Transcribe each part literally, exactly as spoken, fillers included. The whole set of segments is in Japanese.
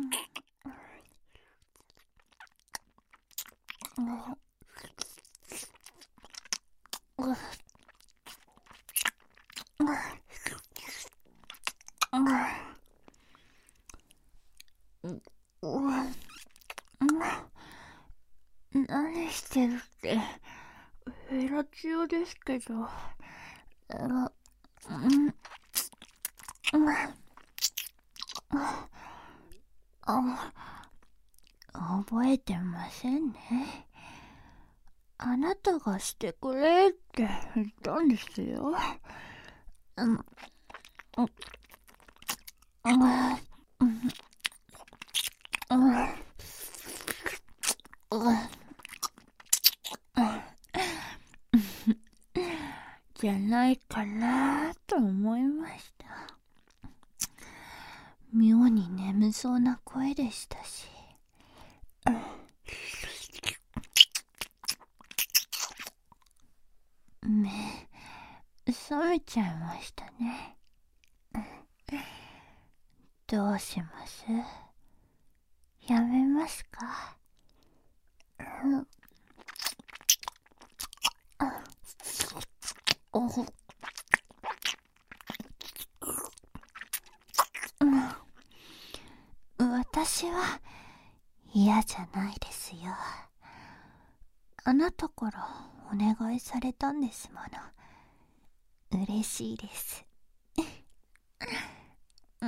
何してるって、フェラチオですけど。あ、うん、あ、覚えてませんね。あなたがしてくれって言ったんですよ。うん、うん、うん、じゃないかなと思いました。妙に眠そうな声でしたし。目、覚めちゃいましたね。どうします？やめますか？私は嫌じゃないですよ。あなたからお願いされたんですもの。嬉しいです。うん、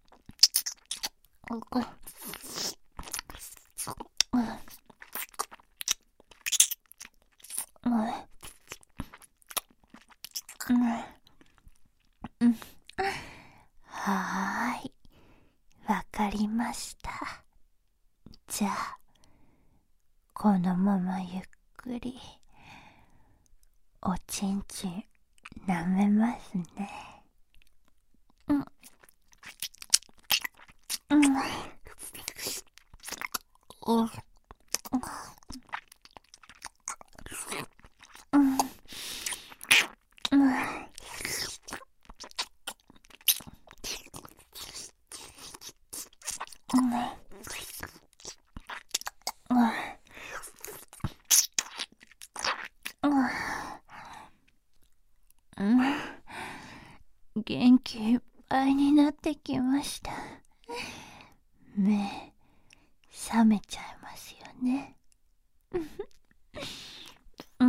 はーい、わかりました。じゃあこのままゆっくりおちんちん舐めますね。うん、うん、お、うん、うん、元気いっぱいになってきました。目覚めちゃいますよね。うん、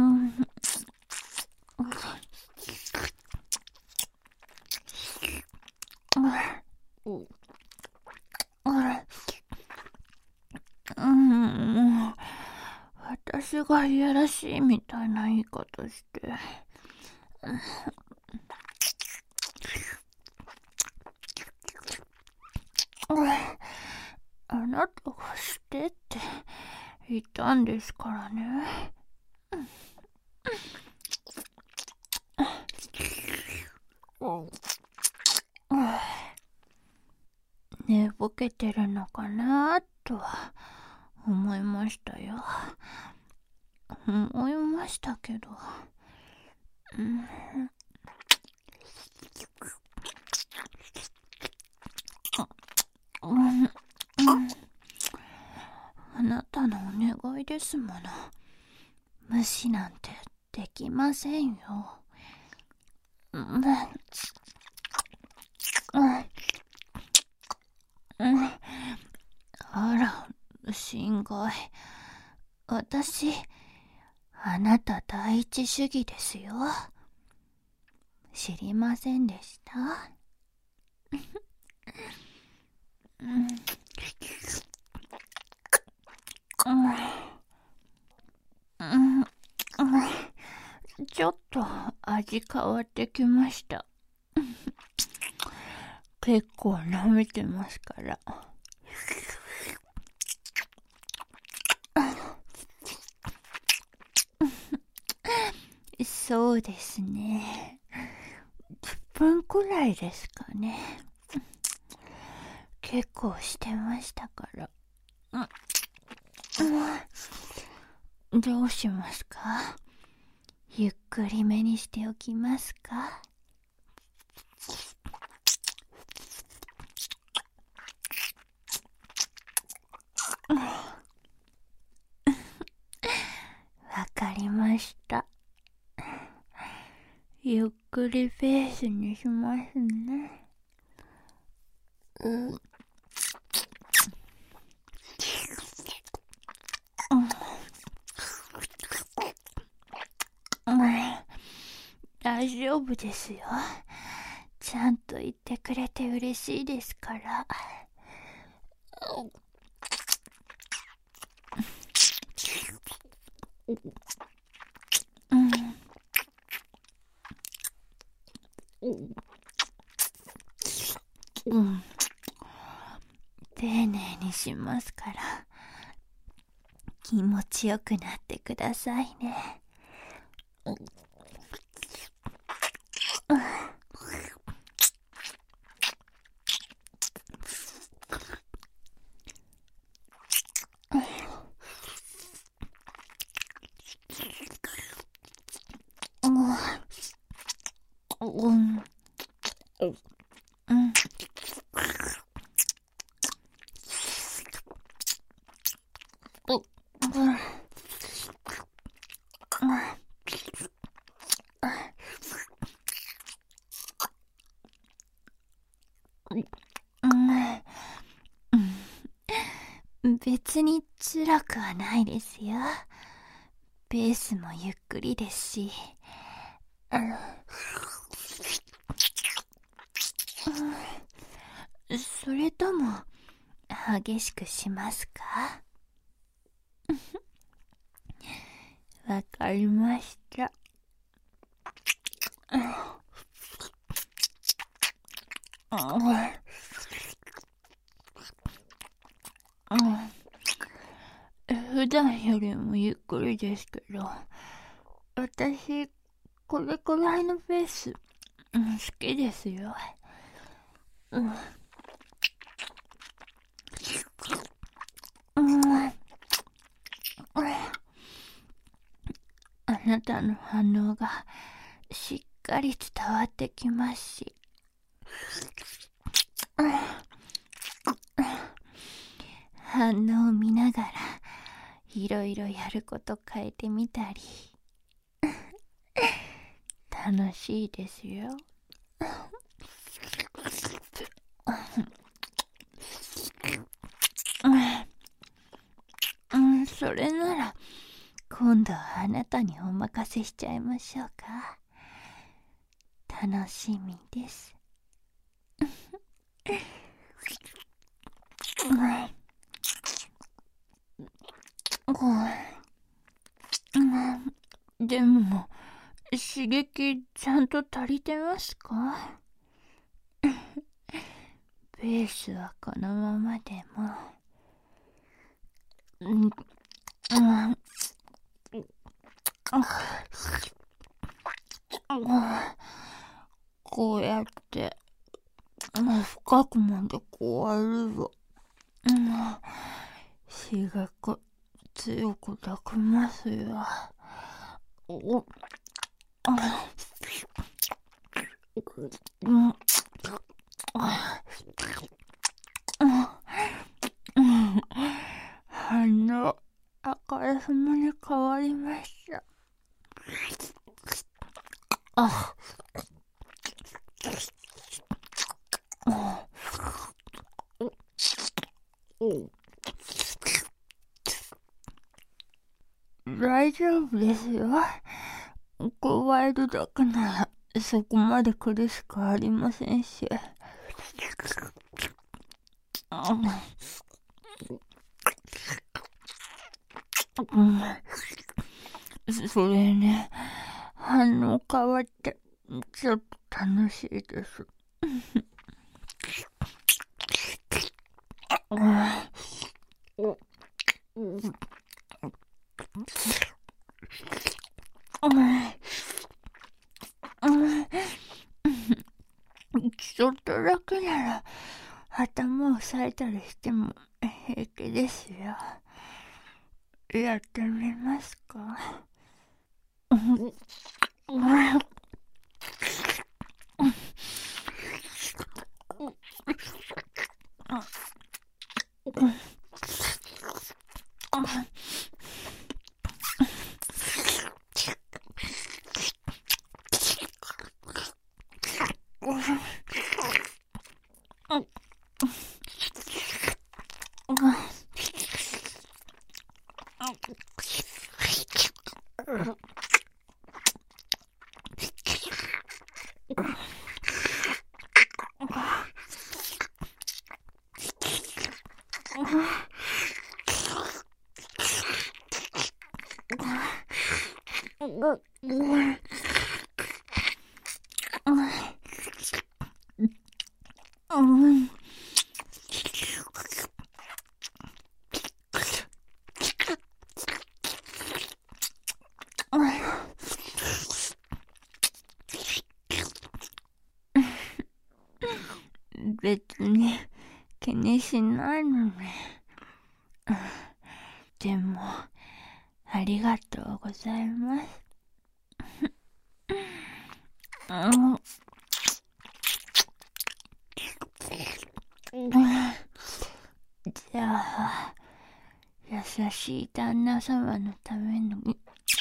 うん、私がいやらしいみたいな言い方して。あなたがしてって言ったんですからね。寝ぼけてるのかなとは思いましたよ。思いましたけど、うん、うん、あなたのお願いですもの。無視なんてできませんよ。うん、うん、うん、あら、心外。私、あなた第一主義ですよ。知りませんでした？うん、うん、うん、ちょっと味変わってきました。結構舐めてますから。そうですね。じゅっぷんくらいですかね。結構してましたから。うん、どうしますか？ゆっくりめにしておきますか？ わかりました。ゆっくりペースにしますね。うん。うん、大丈夫ですよ。ちゃんと言ってくれて嬉しいですから。うん。うん。丁寧にしますから、気持ちよくなってくださいね。うん。うん。うん。別に辛くはないですよ。ペースもゆっくりですし。それとも激しくしますか？わかりました。普段よりもゆっくりですけど、私これくらいのペース、うん、好きですよ。うん、うん、あなたの反応がしっかり伝わってきますし、反応を見ながらいろいろやること変えてみたり楽しいですよ。うん、それなら今度はあなたにお任せしちゃいましょうか。楽しみです。でも刺激ちゃんと足りてますか？ペースはこのままでも、うん、うん、こうやって深くまでこうやるぞ。うん、刺激強く抱きますよ。お、あ、うん、うん、反応あからさまに変わりました。あ、大丈夫ですよ。加えるだけならそこまで苦しくありませんし。うん、それね、反応変わってちょっと楽しいです。ちょっとだけなら頭を押さえたりしても平気ですよ。やってみますか？ 別に気にしないのね。でもありがとうございます。じゃあ優しい旦那様のために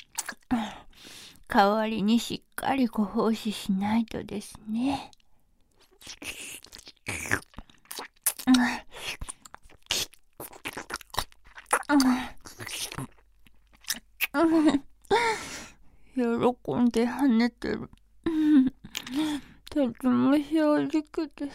代わりにしっかりご奉仕しないとですね。喜んで跳ねてる。とても正直です。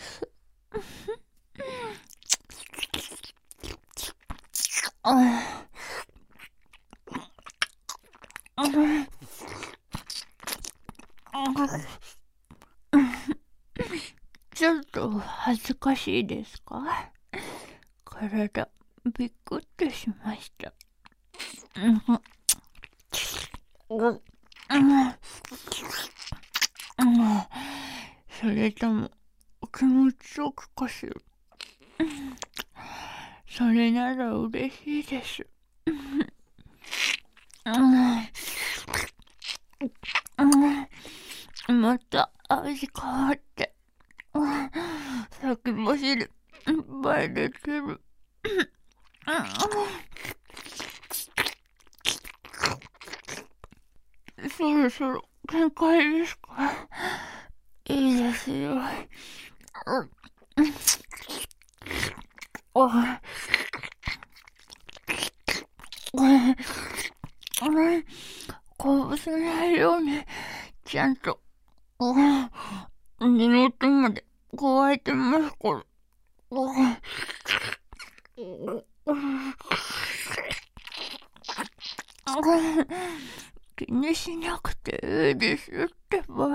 ちょっと恥ずかしいですか？体びっくってしました。それとも気持ちよくかしら。それなら嬉しいです。また味変わって先走りいっぱいできる。そろそろ限界ですか？いいですよ。こぼさないようにちゃんと根元まで加えてますから。気にしなくていいですってば。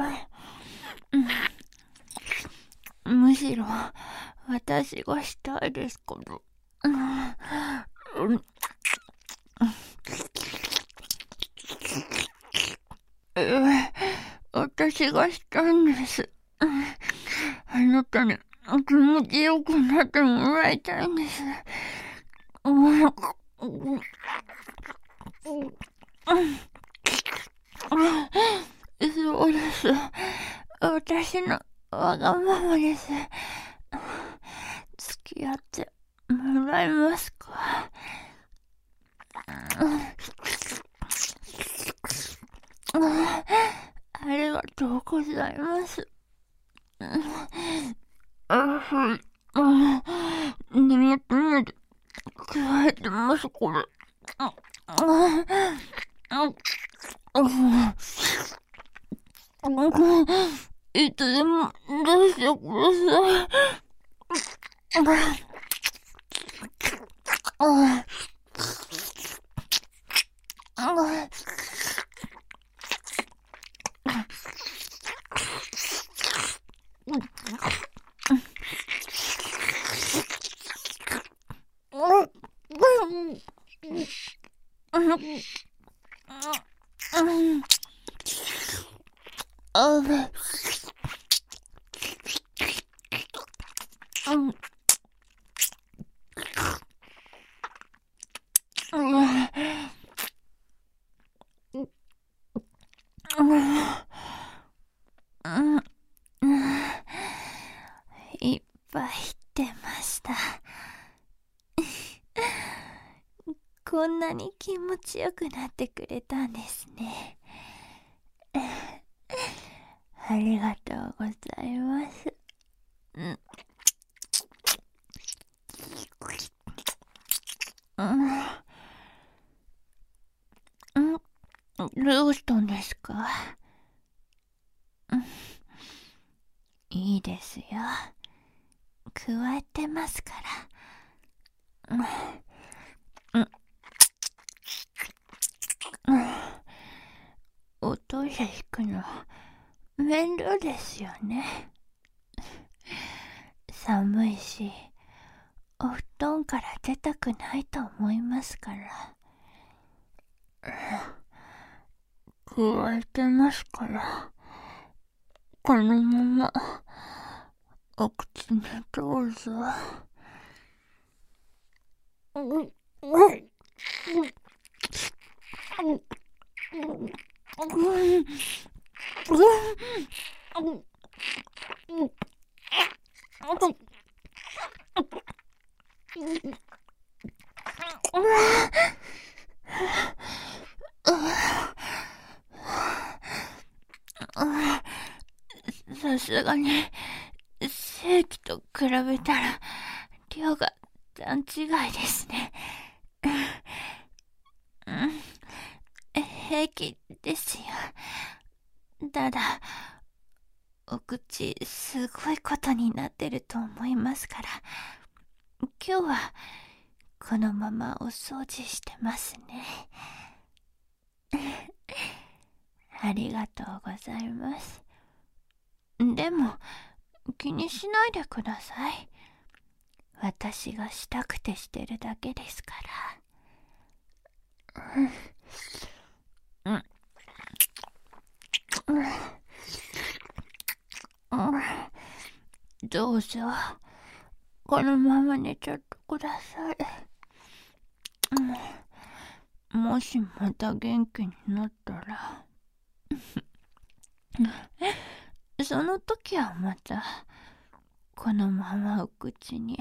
むしろ私がしたいですけど。えー、私がしたいんです。あなたに気持ちよくなってもらいたいんです。そうです。私のわがままです。付き合ってもらえますか？ありがとうございます。あ、はい。あ、根元まで加えてます、これ。あ、あ、あ、あ、いつでも出してください。あ、あ、いっぱい出ました。こんなに気持ちよくなってくれたんですね。ありがとうございます。うん、うん、どうしたんですか？いいですよ。加えてますかうんうん、おトイレ行くの面倒ですよね。寒いし、お布団から出たくないと思いますから。加えてますから、このままお口にどうぞ。さすがに正規と比べたら量が段違いですね。うん、平気ですよ。ただお口すごいことになってると思いますから、今日はこのままお掃除してますね。ありがとうございます。でも気にしないでください。私がしたくてしてるだけですから。うんうんうん、どうぞこのまま寝ちゃってください。うん、もしまた元気になったらその時はまたこのままお口に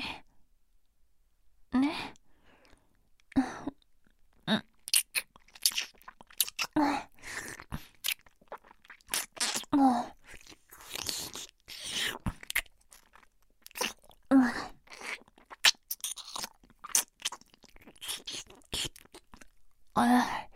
ね。うん、もう、うん、あ